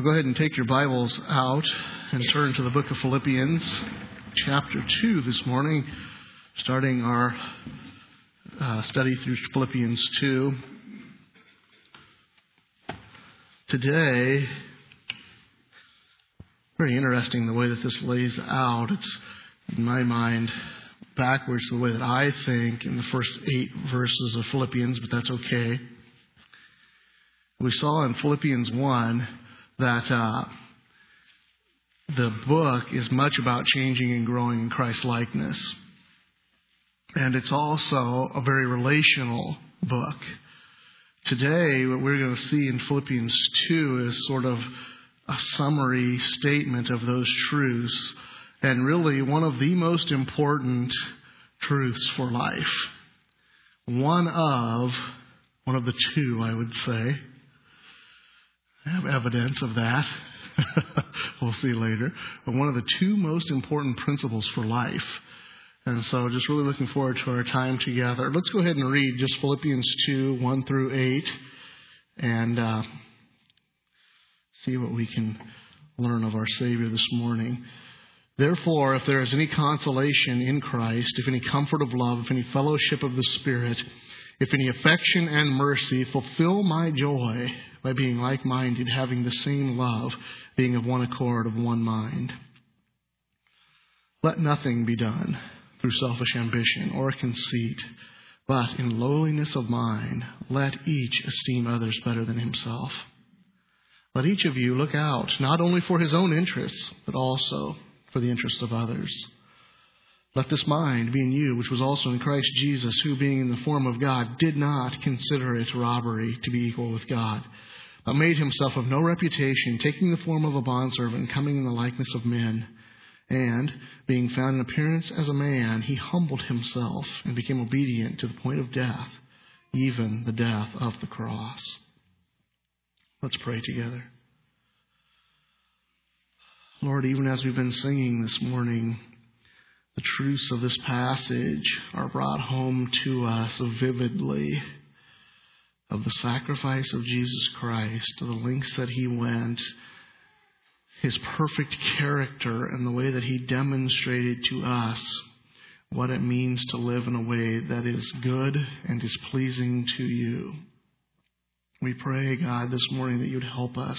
So go ahead and take your Bibles out and turn to the book of Philippians, chapter 2 this morning, starting our study through Philippians 2. Today, very interesting the way that this lays out. It's, in my mind, backwards to the way that I think in the first 8 verses of Philippians, but that's okay. We saw in Philippians 1 that the book is much about changing and growing in Christ-likeness. And it's also a very relational book. Today, what we're going to see in Philippians 2 is sort of a summary statement of those truths, and really one of the most important truths for life. One of the two, I would say. I have evidence of that. We'll see later. But one of the two most important principles for life. And so just really looking forward to our time together. Let's go ahead and read just Philippians 2, 1 through 8. And see what we can learn of our Savior this morning. Therefore, if there is any consolation in Christ, if any comfort of love, if any fellowship of the Spirit, if any affection and mercy, fulfill my joy by being like-minded, having the same love, being of one accord, of one mind. Let nothing be done through selfish ambition or conceit, but in lowliness of mind, let each esteem others better than himself. Let each of you look out, not only for his own interests, but also for the interests of others. Let this mind be in you, which was also in Christ Jesus, who, being in the form of God, did not consider it robbery to be equal with God, but made himself of no reputation, taking the form of a bondservant, coming in the likeness of men. And, being found in appearance as a man, he humbled himself and became obedient to the point of death, even the death of the cross. Let's pray together. Lord, even as we've been singing this morning, the truths of this passage are brought home to us vividly, of the sacrifice of Jesus Christ, to the lengths that he went, his perfect character, and the way that he demonstrated to us what it means to live in a way that is good and is pleasing to you. We pray, God, this morning that you'd help us,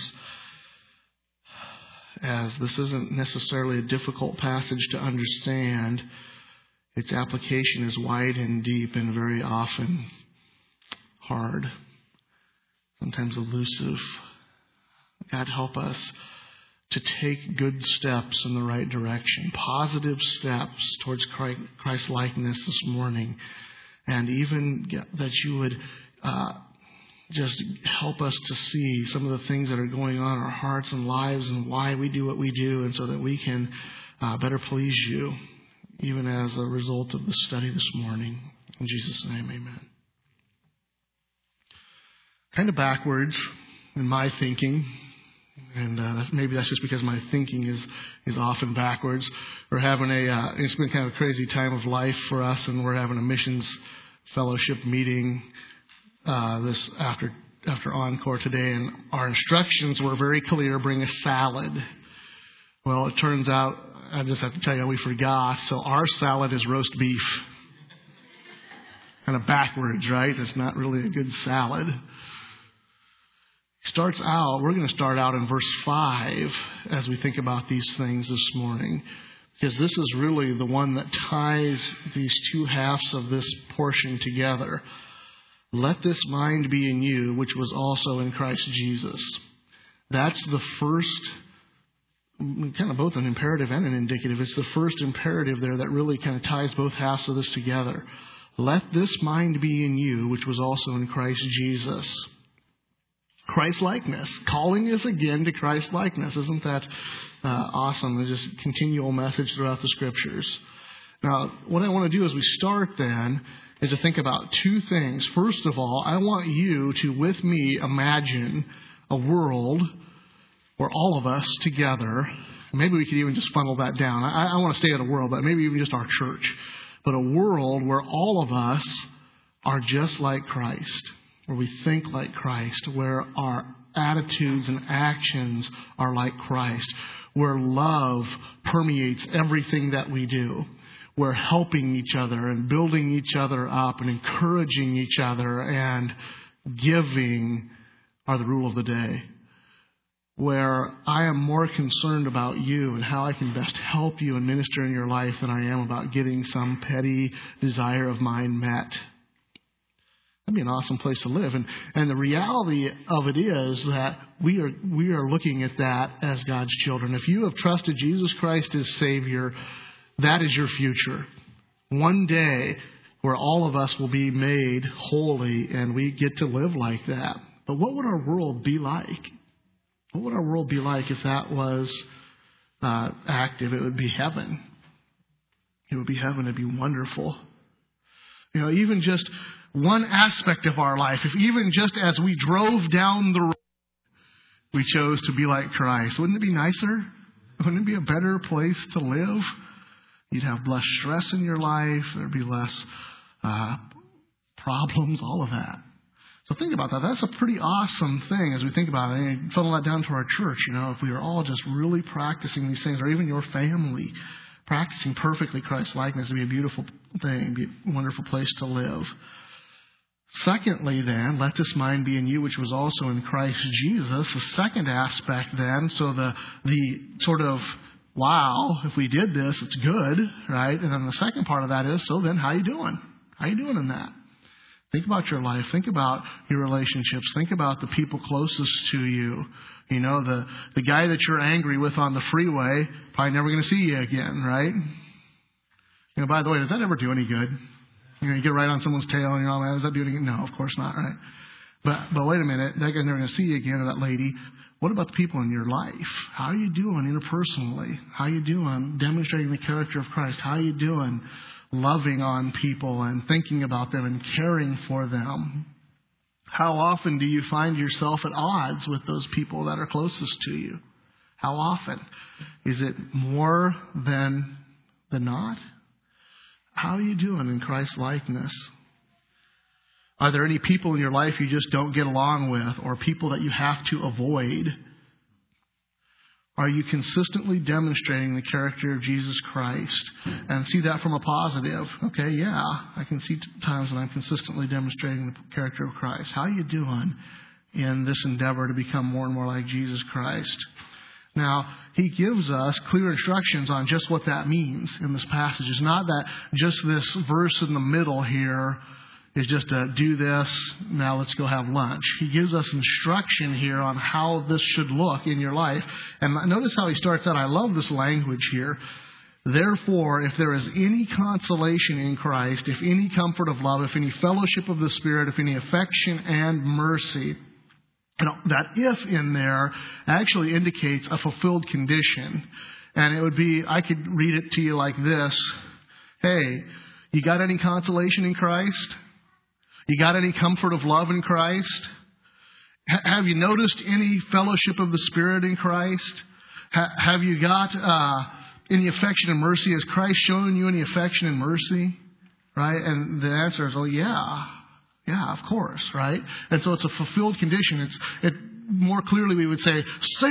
as this isn't necessarily a difficult passage to understand. Its application is wide and deep and very often hard, sometimes elusive. God, help us to take good steps in the right direction, positive steps towards Christ-likeness this morning, and even that you would just help us to see some of the things that are going on in our hearts and lives and why we do what we do, and so that we can better please you, even as a result of the study this morning. In Jesus' name, amen. Kind of backwards in my thinking, and maybe that's just because my thinking is often backwards. We're having it's been kind of a crazy time of life for us, and we're having a missions fellowship meeting this after Encore today, and our instructions were very clear: bring a salad. Well, it turns out, I just have to tell you, we forgot. So our salad is roast beef. Kind of backwards, right? It's not really a good salad. We're going to start out in verse 5 as we think about these things this morning, because this is really the one that ties these two halves of this portion together. Let this mind be in you, which was also in Christ Jesus. That's the first, kind of both an imperative and an indicative. It's the first imperative there that really kind of ties both halves of this together. Let this mind be in you, which was also in Christ Jesus. Christ-likeness, calling us again to Christ-likeness. Isn't that awesome? There's just a continual message throughout the Scriptures. Now, what I want to do as we start then is to think about two things. First of all, I want you to, with me, imagine a world where all of us together, maybe we could even just funnel that down. I want to stay at a world, but maybe even just our church. But a world where all of us are just like Christ, where we think like Christ, where our attitudes and actions are like Christ, where love permeates everything that we do, where helping each other and building each other up and encouraging each other and giving are the rule of the day, where I am more concerned about you and how I can best help you and minister in your life than I am about getting some petty desire of mine met. That'd be an awesome place to live. And the reality of it is that we are looking at that as God's children. If you have trusted Jesus Christ as Savior, that is your future. One day where all of us will be made holy and we get to live like that. But what would our world be like? What would our world be like if that was active? It would be heaven. It would be heaven. It'd be wonderful. You know, even just one aspect of our life, if even just as we drove down the road, we chose to be like Christ, wouldn't it be nicer? Wouldn't it be a better place to live? You'd have less stress in your life. There'd be less problems, all of that. So think about that. That's a pretty awesome thing as we think about it. And funnel that down to our church. You know, if we are all just really practicing these things, or even your family practicing perfectly Christ-likeness, it'd be a beautiful thing. It'd be a wonderful place to live. Secondly, then, let this mind be in you, which was also in Christ Jesus. The second aspect, then, so the sort of, wow, if we did this, it's good, right? And then the second part of that is, so then, how you doing? How you doing in that? Think about your life. Think about your relationships. Think about the people closest to you. You know, the guy that you're angry with on the freeway, probably never going to see you again, right? You know, by the way, does that ever do any good? You know, you get right on someone's tail and you're all, does that do any good? No, of course not, right? But wait a minute, that guy's never going to see you again, or that lady. What about the people in your life? How are you doing interpersonally? How are you doing demonstrating the character of Christ? How are you doing loving on people and thinking about them and caring for them? How often do you find yourself at odds with those people that are closest to you? How often? Is it more than not? How are you doing in Christ's likeness? Are there any people in your life you just don't get along with, or people that you have to avoid? Are you consistently demonstrating the character of Jesus Christ? And see that from a positive. Okay, yeah, I can see times when I'm consistently demonstrating the character of Christ. How are you doing in this endeavor to become more and more like Jesus Christ? Now, he gives us clear instructions on just what that means in this passage. It's not that just this verse in the middle here is just a do this, now let's go have lunch. He gives us instruction here on how this should look in your life. And notice how he starts out. I love this language here. Therefore, if there is any consolation in Christ, if any comfort of love, if any fellowship of the Spirit, if any affection and mercy, you know, that if in there actually indicates a fulfilled condition. And it would be, I could read it to you like this. Hey, you got any consolation in Christ? You got any comfort of love in Christ? Have you noticed any fellowship of the Spirit in Christ? Have you got any affection and mercy? Has Christ shown you any affection and mercy? Right? And the answer is, oh, yeah. Yeah, of course, right? And so it's a fulfilled condition. More clearly we would say,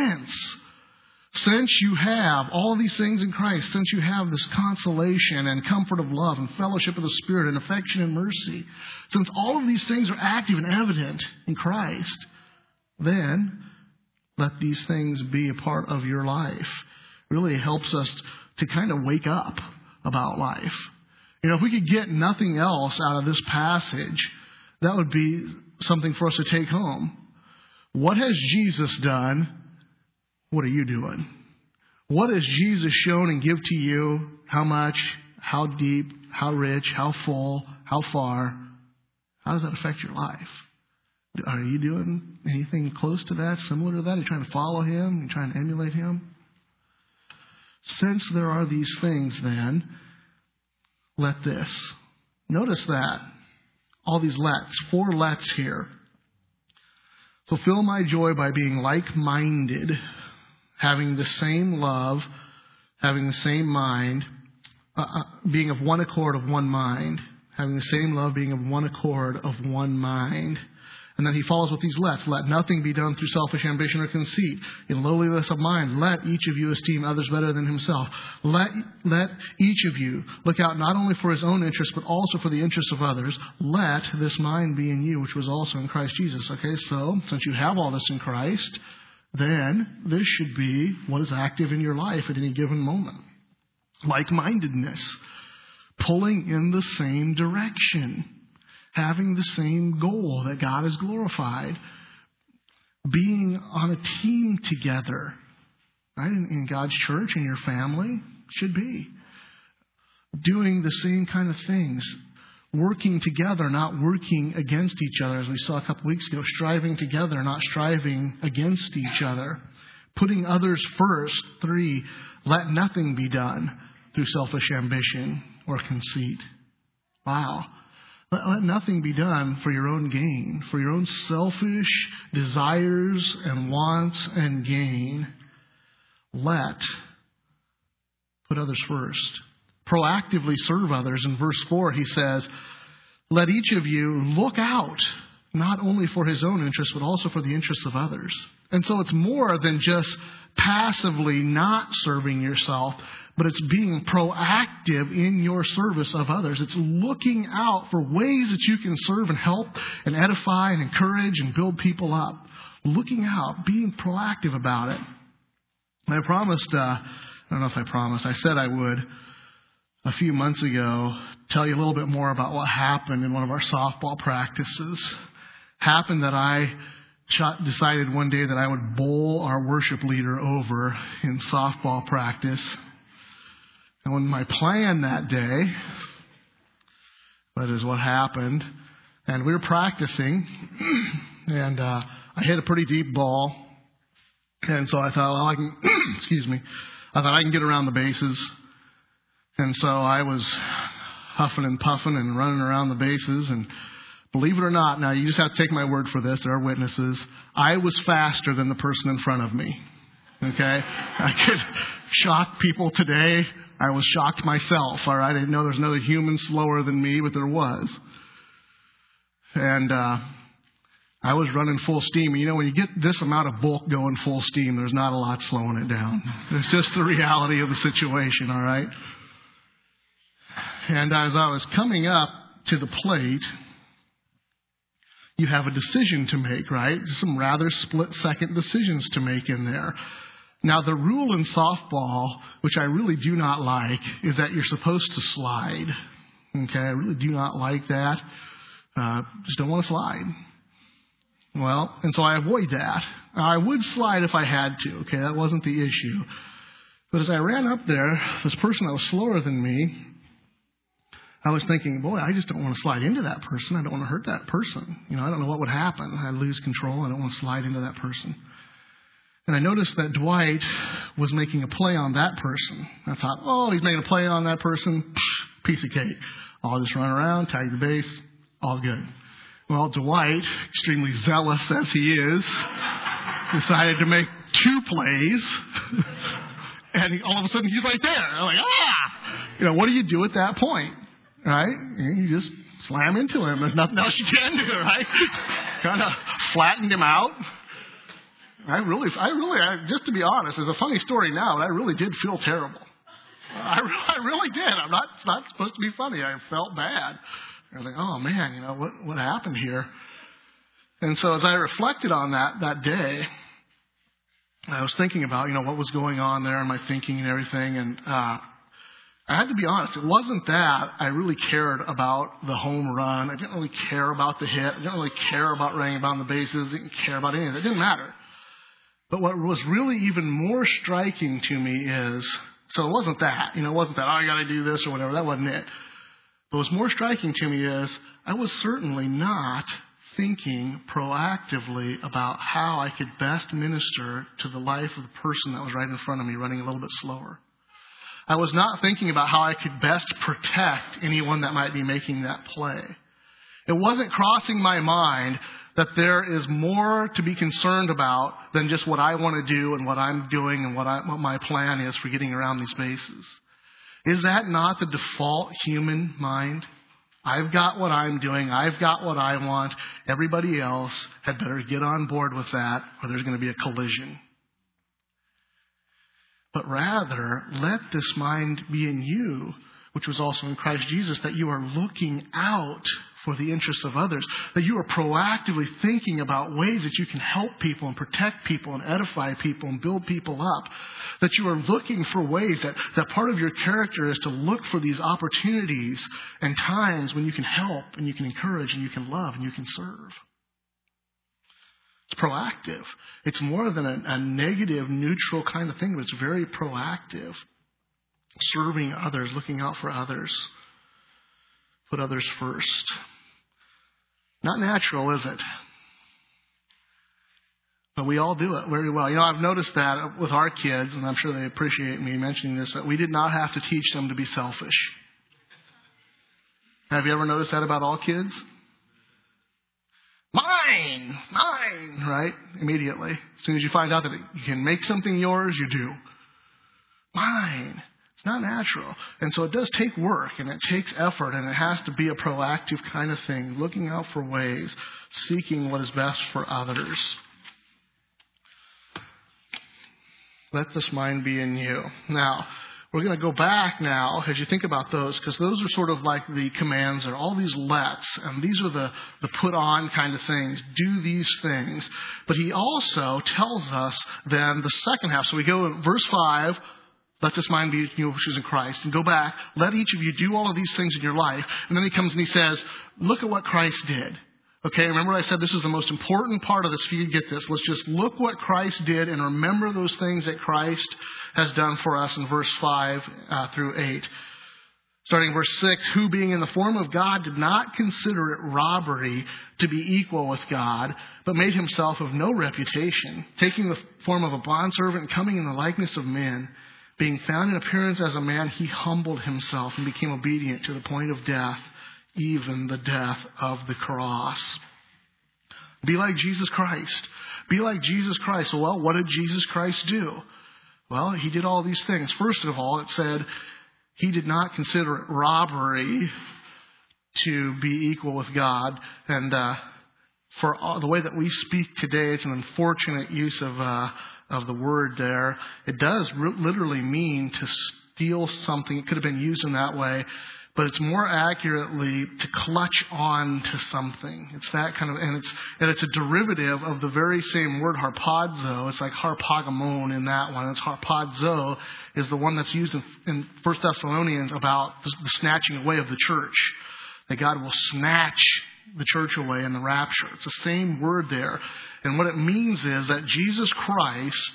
since you have all these things in Christ, since you have this consolation and comfort of love and fellowship of the Spirit and affection and mercy, since all of these things are active and evident in Christ, then let these things be a part of your life. Really helps us to kind of wake up about life. You know, if we could get nothing else out of this passage, that would be something for us to take home. What has Jesus done? What are you doing? What has Jesus shown and give to you? How much? How deep? How rich? How full? How far? How does that affect your life? Are you doing anything close to that, similar to that? Are you trying to follow Him? Are you trying to emulate Him? Since there are these things, then, let this. Notice that. All these lets, 4 lets here. Fulfill my joy by being like-minded, having the same love, having the same mind, being of one accord, of one mind, having the same love, being of one accord, of one mind. And then he follows with these lets. Let nothing be done through selfish ambition or conceit. In lowliness of mind, let each of you esteem others better than himself. Let each of you look out not only for his own interest, but also for the interests of others. Let this mind be in you, which was also in Christ Jesus. Okay, so since you have all this in Christ, then this should be what is active in your life at any given moment. Like-mindedness. Pulling in the same direction. Having the same goal, that God is glorified. Being on a team together. Right? In God's church, in your family, should be. Doing the same kind of things. Working together, not working against each other, as we saw a couple weeks ago. Striving together, not striving against each other. Putting others first. 3, let nothing be done through selfish ambition or conceit. Wow. Let nothing be done for your own gain, for your own selfish desires and wants and gain. Put others first. Proactively serve others. In verse 4, he says, let each of you look out, not only for his own interests, but also for the interests of others. And so it's more than just passively not serving yourself, but it's being proactive in your service of others. It's looking out for ways that you can serve and help and edify and encourage and build people up. Looking out, being proactive about it. And I promised, I don't know if I promised, I said I would a few months ago tell you a little bit more about what happened in one of our softball practices. Happened that I decided one day that I would bowl our worship leader over in softball practice. And when my plan that day, that is what happened, and we were practicing, and I hit a pretty deep ball, and so I thought, well, I can, I thought I can get around the bases, and so I was huffing and puffing and running around the bases, and believe it or not, now you just have to take my word for this, there are witnesses, I was faster than the person in front of me, okay? I could shock people today. I was shocked myself, all right? I didn't know there's another human slower than me, but there was. And I was running full steam. You know, when you get this amount of bulk going full steam, there's not a lot slowing it down. It's just the reality of the situation, all right? And as I was coming up to the plate, you have a decision to make, right? Some rather split-second decisions to make in there. Now, the rule in softball, which I really do not like, is that you're supposed to slide. Okay, I really do not like that. Just don't want to slide. Well, and so I avoid that. Now, I would slide if I had to. Okay, that wasn't the issue. But as I ran up there, this person that was slower than me, I was thinking, boy, I just don't want to slide into that person. I don't want to hurt that person. You know, I don't know what would happen. I'd lose control. I don't want to slide into that person. And I noticed that Dwight was making a play on that person. I thought, oh, he's making a play on that person. Piece of cake. I'll just run around, tag the base, all good. Well, Dwight, extremely zealous as he is, decided to make 2 plays. And all of a sudden, he's right there. I'm like, You know, what do you do at that point? Right? You just slam into him. There's nothing else you can do, right? Kind of flattened him out. I really, just to be honest, it's a funny story now, but I really did feel terrible. I really did. It's not supposed to be funny. I felt bad. I was like, oh man, you know, what happened here? And so as I reflected on that day, I was thinking about, you know, what was going on there and my thinking and everything. And I had to be honest, it wasn't that I really cared about the home run. I didn't really care about the hit. I didn't really care about running around the bases. I didn't care about any of it. It didn't matter. But what was really even more striking to me is, so it wasn't that. You know, it wasn't that, oh, I got to do this or whatever. That wasn't it. But what's more striking to me is, I was certainly not thinking proactively about how I could best minister to the life of the person that was right in front of me running a little bit slower. I was not thinking about how I could best protect anyone that might be making that play. It wasn't crossing my mind that there is more to be concerned about than just what I want to do and what I'm doing and what my plan is for getting around these bases. Is that not the default human mind? I've got what I'm doing. I've got what I want. Everybody else had better get on board with that, or there's going to be a collision. But rather, let this mind be in you, which was also in Christ Jesus, that you are looking out for the interests of others, that you are proactively thinking about ways that you can help people and protect people and edify people and build people up, that you are looking for ways that part of your character is to look for these opportunities and times when you can help and you can encourage and you can love and you can serve. It's proactive. It's more than a negative, neutral kind of thing, but it's very proactive. Serving others, looking out for others. Put others first. Not natural, is it? But we all do it very well. You know, I've noticed that with our kids, and I'm sure they appreciate me mentioning this, that we did not have to teach them to be selfish. Have you ever noticed that about all kids? Mine, right? Immediately. As soon as you find out that you can make something yours, you do. Mine. It's not natural. And so it does take work and it takes effort and it has to be a proactive kind of thing, looking out for ways, seeking what is best for others. Let this mind be in you. Now, we're going to go back now as you think about those, because those are sort of like the commands. There are all these lets, and these are the put on kind of things. Do these things. But he also tells us then the second half. So we go in verse 5, let this mind be in you which is in Christ. And go back, let each of you do all of these things in your life. And then he comes and he says, look at what Christ did. Okay, remember I said this is the most important part of this for you to get this. Let's just look what Christ did and remember those things that Christ has done for us in verse 5 through 8. Starting verse 6, who being in the form of God did not consider it robbery to be equal with God, but made himself of no reputation, taking the form of a bondservant and coming in the likeness of men. Being found in appearance as a man, he humbled himself and became obedient to the point of death, even the death of the cross. Be like Jesus Christ. Be like Jesus Christ. Well, what did Jesus Christ do? Well, he did all these things. First of all, it said he did not consider it robbery to be equal with God. And for all, the way that we speak today, it's an unfortunate use of the word there. It does literally mean to steal something. It could have been used in that way. But it's more accurately to clutch on to something. It's that kind of, and it's a derivative of the very same word harpazo. It's like harpagamon in that one. It's harpazo is the one that's used in 1 Thessalonians about the snatching away of the church. That God will snatch the church away in the rapture. It's the same word there. And what it means is that Jesus Christ,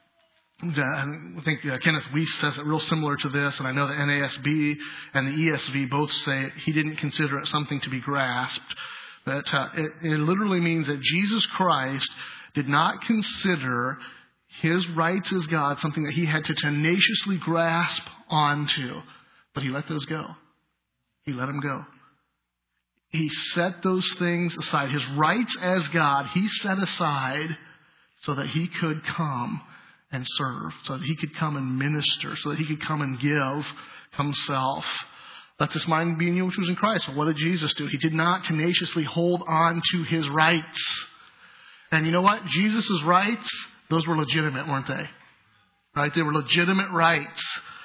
I think Kenneth Weiss says it real similar to this, and I know the NASB and the ESV both say it. He didn't consider it something to be grasped. But it literally means that Jesus Christ did not consider his rights as God something that he had to tenaciously grasp onto, but he let those go. He let them go. He set those things aside. His rights as God, he set aside so that he could come and serve, so that he could come and minister, so that he could come and give himself. Let this mind be in you which was in Christ. Well, what did Jesus do? He did not tenaciously hold on to his rights. And you know what? Jesus' rights, those were legitimate, weren't they? Right? They were legitimate rights.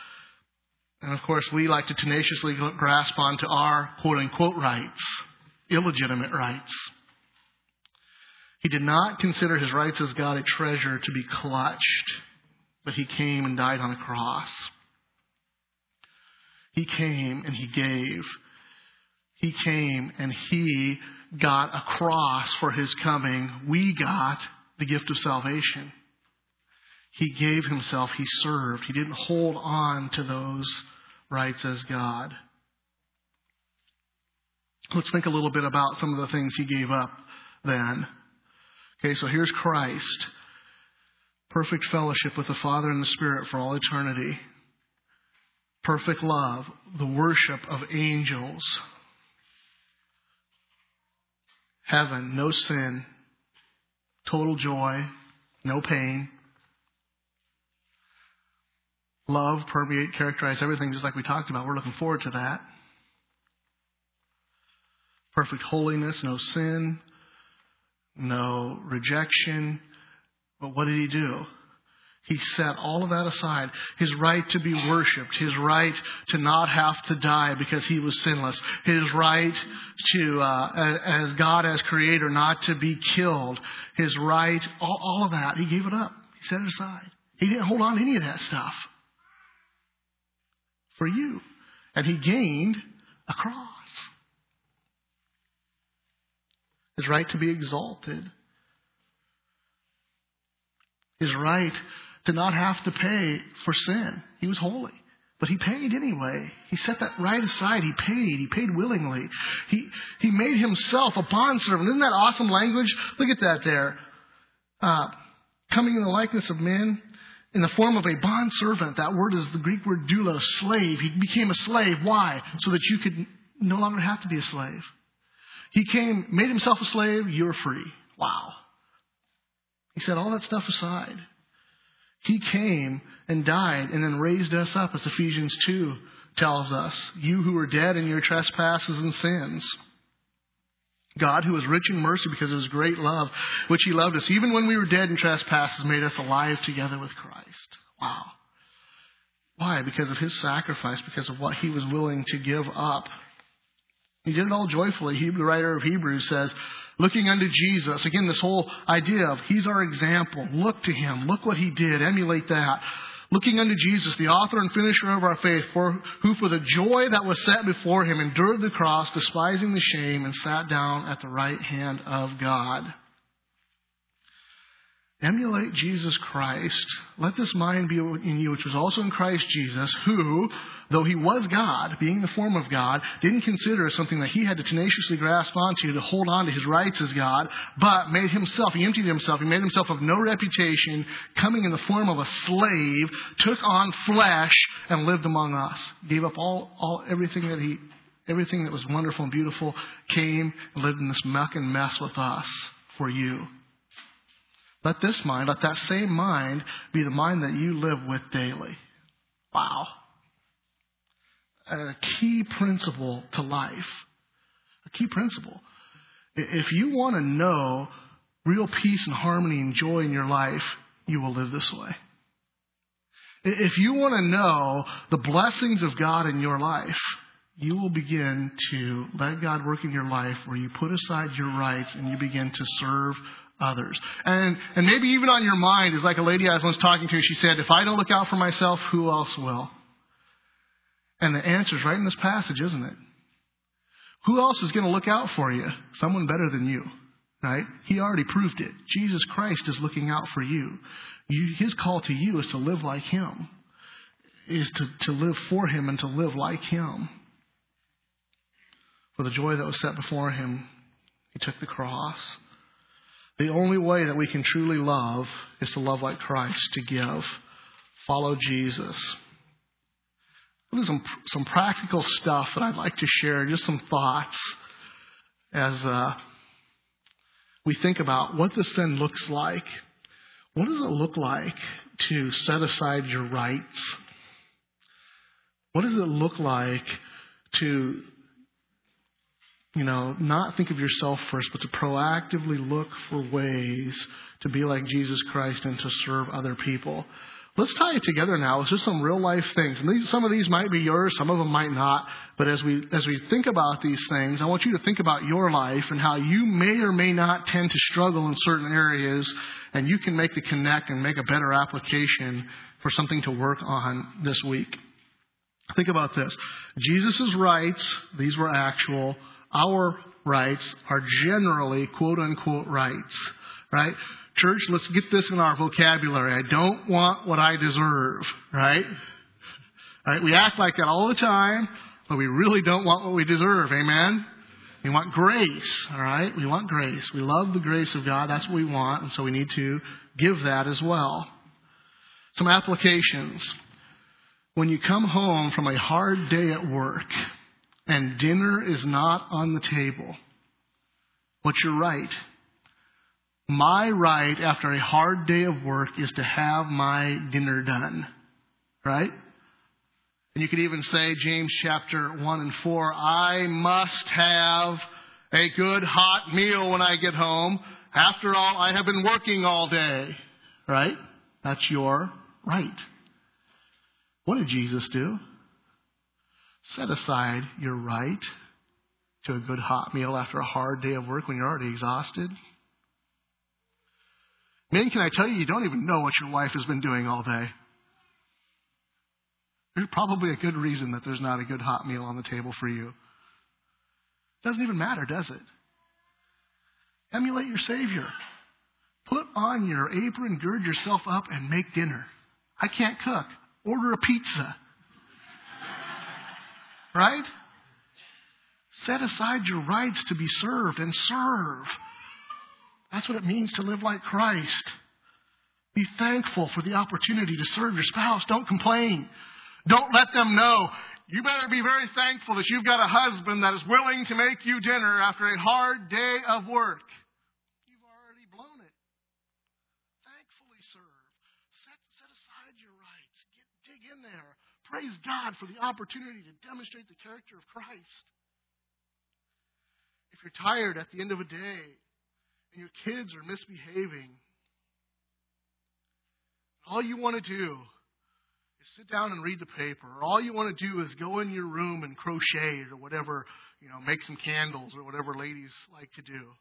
And of course, we like to tenaciously grasp onto our quote-unquote rights, illegitimate rights. He did not consider his rights as God a treasure to be clutched, but he came and died on a cross. He came and he gave. He came and he got a cross for his coming. We got the gift of salvation. He gave himself. He served. He didn't hold on to those rights as God. Let's think a little bit about some of the things he gave up then. Okay, so here's Christ. Perfect fellowship with the Father and the Spirit for all eternity. Perfect love. The worship of angels. Heaven, no sin. Total joy. No pain. Love, permeate, characterize everything just like we talked about. We're looking forward to that. perfect holiness, no sin, no rejection. But what did he do? He set all of that aside. His right to be worshipped. His right to not have to die because he was sinless. His right to, as God, as creator, not to be killed. His right, all of that. He gave it up. He set it aside. He didn't hold on to any of that stuff for you. And he gained a cross. His right to be exalted. His right to not have to pay for sin. He was holy. But he paid anyway. He set that right aside. He paid. He paid willingly. He made himself a bondservant. Isn't that awesome language? Look at that there. Coming in the likeness of men, in the form of a bondservant. That word is the Greek word doulos, slave. He became a slave. Why? So that you could no longer have to be a slave. He came, made himself a slave. You're free. Wow. He set all that stuff aside. He came and died and then raised us up, as Ephesians 2 tells us. You who were dead in your trespasses and sins. God, who is rich in mercy because of his great love, which he loved us, even when we were dead in trespasses, made us alive together with Christ. Wow. Why? Because of his sacrifice, because of what he was willing to give up. He did it all joyfully. The writer of Hebrews says, looking unto Jesus. Again, this whole idea of he's our example. Look to him. Look what he did. Emulate that. Looking unto Jesus, the author and finisher of our faith, who for the joy that was set before him endured the cross, despising the shame, and sat down at the right hand of God. Emulate Jesus Christ. Let this mind be in you, which was also in Christ Jesus, who, though he was God, being the form of God, didn't consider it something that he had to tenaciously grasp onto to hold on to his rights as God, but made himself, he emptied himself, he made himself of no reputation, coming in the form of a slave, took on flesh, and lived among us. Gave up everything that was wonderful and beautiful, came and lived in this muck and mess with us for you. Let that same mind be the mind that you live with daily. Wow. A key principle to life. A key principle. If you want to know real peace and harmony and joy in your life, you will live this way. If you want to know the blessings of God in your life, you will begin to let God work in your life where you put aside your rights and you begin to serve others. And maybe even on your mind is like a lady I was once talking to. She said, if I don't look out for myself, who else will? And the answer is right in this passage, isn't it? Who else is going to look out for you? Someone better than you, right? He already proved it. Jesus Christ is looking out for you. His call to you is to live like him, is to live for him and to live like him. For the joy that was set before him, he took the cross. The only way that we can truly love is to love like Christ, to give. Follow Jesus. There's some practical stuff that I'd like to share, just some thoughts as we think about what this then looks like. What does it look like to set aside your rights? What does it look like to not think of yourself first, but to proactively look for ways to be like Jesus Christ and to serve other people? Let's tie it together now with just some real life things. And some of these might be yours, some of them might not. But as we think about these things, I want you to think about your life and how you may or may not tend to struggle in certain areas, and you can make the connect and make a better application for something to work on this week. Think about this. Jesus' rights, these were actual. Our rights are generally quote-unquote rights, right? Church, let's get this in our vocabulary. I don't want what I deserve, right? Right? We act like that all the time, but we really don't want what we deserve, amen? We want grace, all right? We want grace. We love the grace of God. That's what we want, and so we need to give that as well. Some applications. When you come home from a hard day at work, and dinner is not on the table, what's your right? My right after a hard day of work is to have my dinner done. Right? And you could even say, James chapter 1 and 4, I must have a good hot meal when I get home. After all, I have been working all day. Right? That's your right. What did Jesus do? Set aside your right to a good hot meal after a hard day of work when you're already exhausted. Men, can I tell you, you don't even know what your wife has been doing all day. There's probably a good reason that there's not a good hot meal on the table for you. Doesn't even matter, does it? Emulate your Savior. Put on your apron, gird yourself up, and make dinner. I can't cook. Order a pizza. Right? Set aside your rights to be served and serve. That's what it means to live like Christ. Be thankful for the opportunity to serve your spouse. Don't complain. Don't let them know. You better be very thankful that you've got a husband that is willing to make you dinner after a hard day of work. You've already blown it. Thankfully serve. Set aside your rights. Dig in there. Praise God for the opportunity to demonstrate the character of Christ. If you're tired at the end of a day and your kids are misbehaving, all you want to do is sit down and read the paper. Or all you want to do is go in your room and crochet or whatever, make some candles or whatever ladies like to do.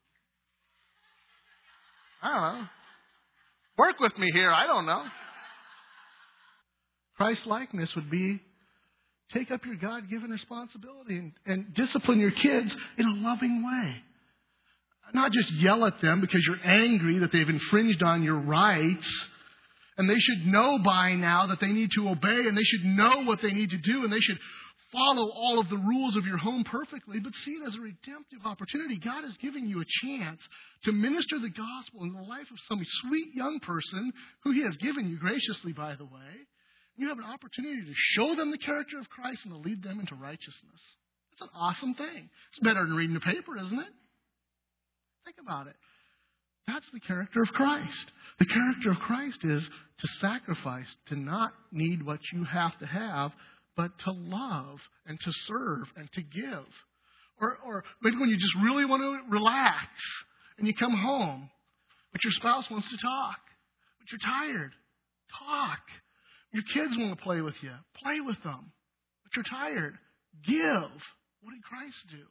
I don't know. Work with me here. I don't know. Christ-likeness would be take up your God-given responsibility and discipline your kids in a loving way. Not just yell at them because you're angry that they've infringed on your rights. And they should know by now that they need to obey, and they should know what they need to do, and they should follow all of the rules of your home perfectly, but see it as a redemptive opportunity. God is giving you a chance to minister the gospel in the life of some sweet young person who He has given you graciously, by the way. You have an opportunity to show them the character of Christ and to lead them into righteousness. It's an awesome thing. It's better than reading the paper, isn't it? Think about it. That's the character of Christ. The character of Christ is to sacrifice, to not need what you have to have, but to love and to serve and to give. Or maybe when you just really want to relax and you come home, but your spouse wants to talk, but you're tired. Talk. Your kids want to play with you. Play with them. But you're tired. Give. What did Christ do?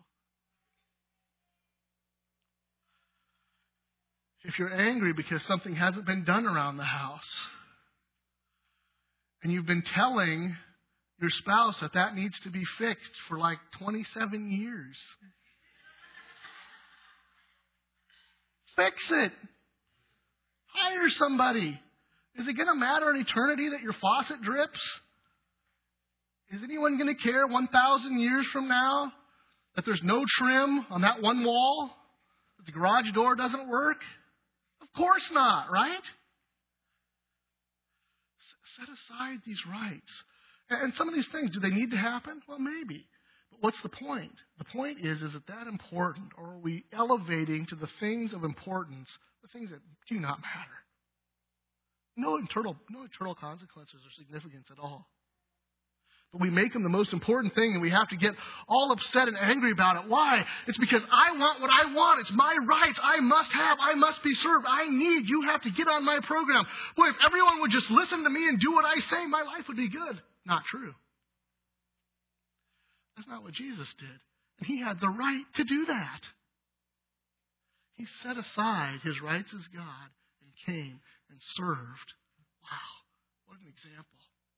If you're angry because something hasn't been done around the house, and you've been telling your spouse that needs to be fixed for like 27 years, fix it. Hire somebody. Is it going to matter in eternity that your faucet drips? Is anyone going to care 1,000 years from now that there's no trim on that one wall? That the garage door doesn't work? Of course not, right? Set aside these rights. And some of these things, do they need to happen? Well, maybe. But what's the point? The point is that important? Or are we elevating to the things of importance, the things that do not matter? No internal consequences or significance at all. But we make them the most important thing, and we have to get all upset and angry about it. Why? It's because I want what I want. It's my rights. I must have. I must be served. I need. You have to get on my program. Boy, if everyone would just listen to me and do what I say, my life would be good. Not true. That's not what Jesus did. And He had the right to do that. He set aside His rights as God and came and served. Wow, what an example.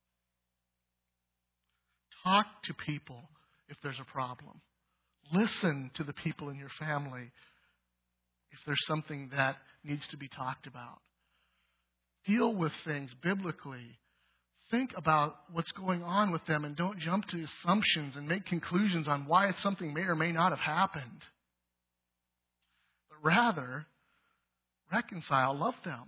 Talk to people if there's a problem. Listen to the people in your family if there's something that needs to be talked about. Deal with things biblically. Think about what's going on with them and don't jump to assumptions and make conclusions on why something may or may not have happened. But rather, reconcile, love them.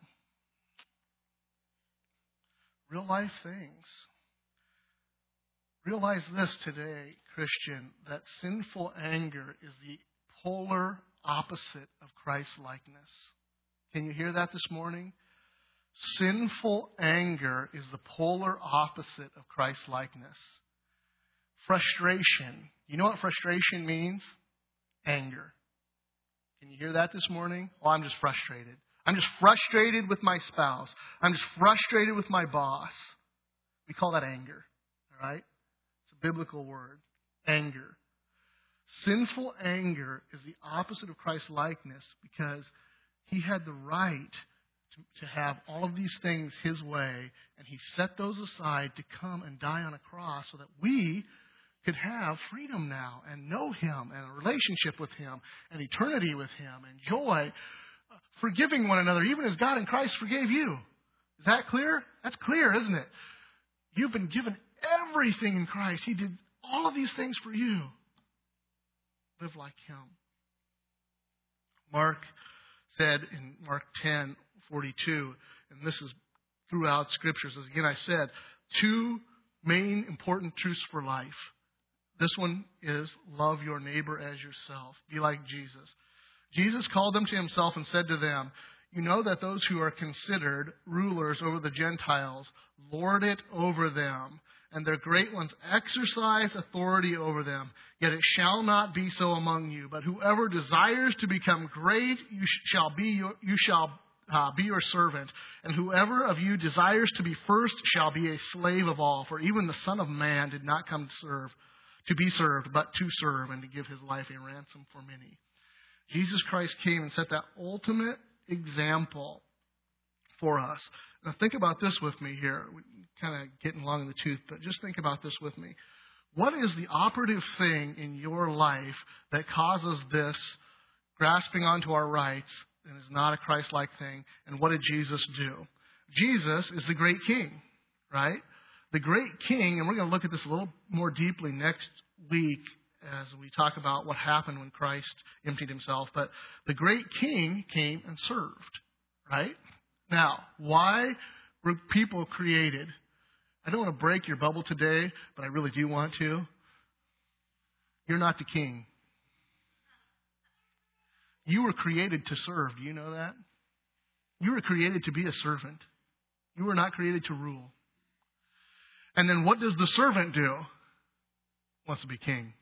Real life things. Realize this today, Christian, that sinful anger is the polar opposite of Christ-likeness. Can you hear that this morning? Sinful anger is the polar opposite of Christ-likeness. Frustration. You know what frustration means? Anger. Can you hear that this morning? Oh, I'm just frustrated. I'm just frustrated with my spouse. I'm just frustrated with my boss. We call that anger. All right? It's a biblical word. Anger. Sinful anger is the opposite of Christ's likeness because he had the right to have all of these things his way, and he set those aside to come and die on a cross so that we could have freedom now and know him and a relationship with him and eternity with him and joy, forgiving one another, even as God in Christ forgave you. Is that clear? That's clear, isn't it? You've been given everything in Christ. He did all of these things for you. Live like him. Mark said in Mark 10:42, and this is throughout Scriptures, as again I said, two main important truths for life. This one is love your neighbor as yourself. Be like Jesus. Jesus called them to himself and said to them, you know that those who are considered rulers over the Gentiles lord it over them, and their great ones exercise authority over them. Yet it shall not be so among you. But whoever desires to become great, you shall be your servant. And whoever of you desires to be first shall be a slave of all. For even the Son of Man did not come to be served, but to serve and to give his life a ransom for many. Jesus Christ came and set that ultimate example for us. Now think about this with me here. We're kind of getting long in the tooth, but just think about this with me. What is the operative thing in your life that causes this grasping onto our rights and is not a Christ-like thing? And what did Jesus do? Jesus is the great king, right? The great king, and we're going to look at this a little more deeply next week as we talk about what happened when Christ emptied himself. But the great king came and served, right? Now, why were people created? I don't want to break your bubble today, but I really do want to. You're not the king. You were created to serve. Do you know that? You were created to be a servant. You were not created to rule. And then what does the servant do? Wants to be king.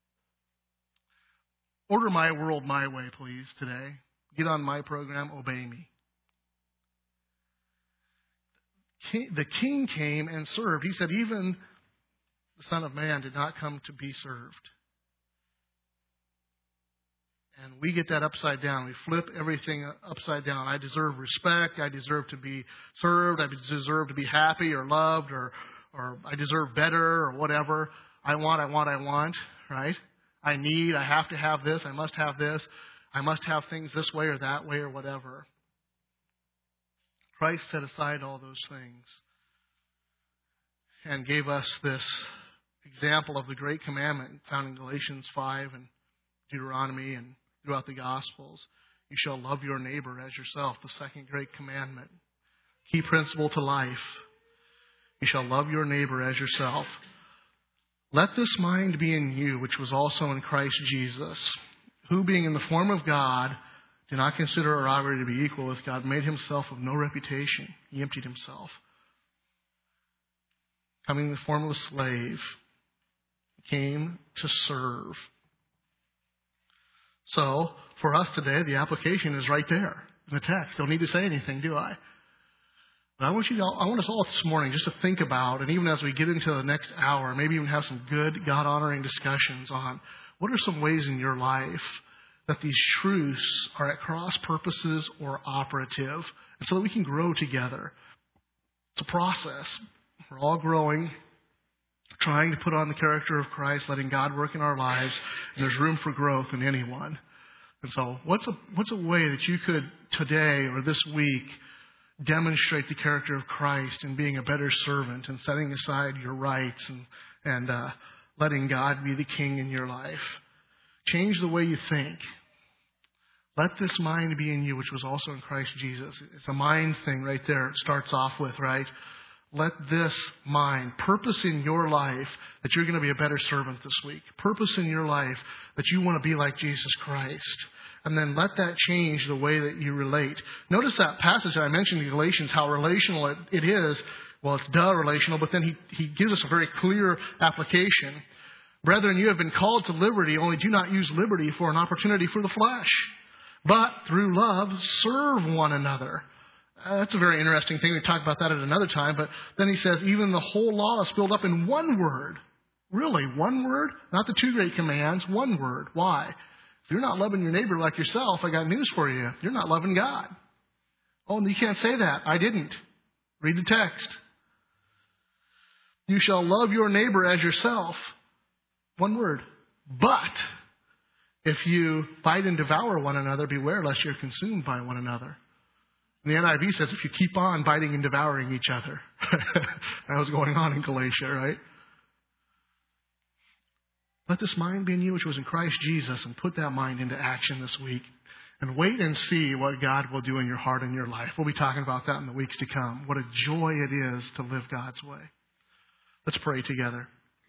Order my world my way, please, today. Get on my program. Obey me. The king came and served. He said, even the Son of Man did not come to be served. And we get that upside down. We flip everything upside down. I deserve respect. I deserve to be served. I deserve to be happy or loved or I deserve better or whatever. I want, right? I have to have this. I must have this. I must have things this way or that way or whatever. Christ set aside all those things and gave us this example of the great commandment found in Galatians 5 and Deuteronomy and throughout the Gospels. You shall love your neighbor as yourself, the second great commandment. Key principle to life. You shall love your neighbor as yourself. Let this mind be in you, which was also in Christ Jesus, who being in the form of God, did not consider a robbery to be equal with God, made himself of no reputation. He emptied himself. Coming in the form of a slave, came to serve. So, for us today, the application is right there in the text. Don't need to say anything, do I? But I want us all this morning just to think about, and even as we get into the next hour, maybe even have some good, God-honoring discussions on what are some ways in your life that these truths are at cross purposes or operative, and so that we can grow together. It's a process. We're all growing, trying to put on the character of Christ, letting God work in our lives, and there's room for growth in anyone. And so what's a way that you could today or this week demonstrate the character of Christ in being a better servant and setting aside your rights and letting God be the king in your life? Change the way you think. Let this mind be in you, which was also in Christ Jesus. It's a mind thing right there. It starts off with, right? Let this mind, purpose in your life that you're going to be a better servant this week. Purpose in your life that you want to be like Jesus Christ. And then let that change the way that you relate. Notice that passage that I mentioned in Galatians, how relational it is. Well, it's relational, but then he gives us a very clear application. Brethren, you have been called to liberty, only do not use liberty for an opportunity for the flesh, But through love, serve one another. That's a very interesting thing. We talk about that at another time. But then he says, even the whole law is filled up in one word. Really, one word? Not the two great commands, one word. Why? If you're not loving your neighbor like yourself, I got news for you. You're not loving God. Oh, you can't say that. I didn't. Read the text. You shall love your neighbor as yourself. One word. But if you fight and devour one another, beware lest you're consumed by one another. And the NIV says if you keep on biting and devouring each other. That was going on in Galatia, right? Let this mind be in you, which was in Christ Jesus, and put that mind into action this week. And wait and see what God will do in your heart and your life. We'll be talking about that in the weeks to come. What a joy it is to live God's way. Let's pray together.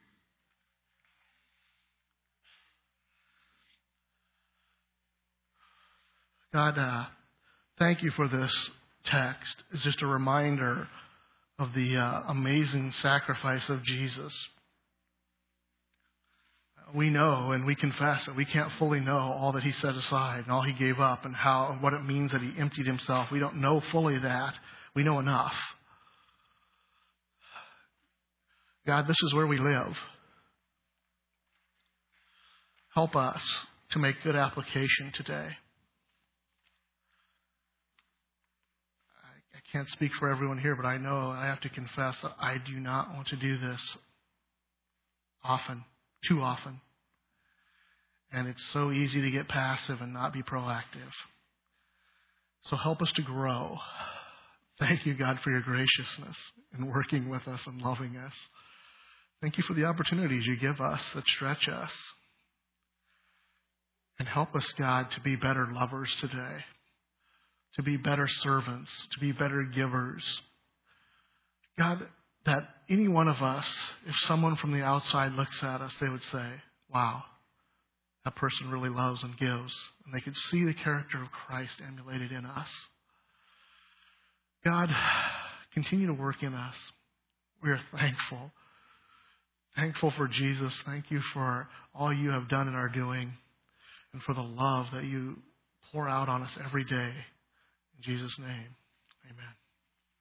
God, thank you for this text. It's just a reminder of the amazing sacrifice of Jesus. We know and we confess that we can't fully know all that he set aside and all he gave up and what it means that he emptied himself. We don't know fully that. We know enough. God, this is where we live. Help us to make good application today. I can't speak for everyone here, but I know I have to confess that I do not want to do this often. Too often. And it's so easy to get passive and not be proactive. So help us to grow. Thank you, God, for your graciousness in working with us and loving us. Thank you for the opportunities you give us that stretch us. And help us, God, to be better lovers today, to be better servants, to be better givers. God, that any one of us, if someone from the outside looks at us, they would say, wow, that person really loves and gives. And they could see the character of Christ emulated in us. God, continue to work in us. We are thankful. Thankful for Jesus. Thank you for all you have done and are doing, and for the love that you pour out on us every day. In Jesus' name, amen.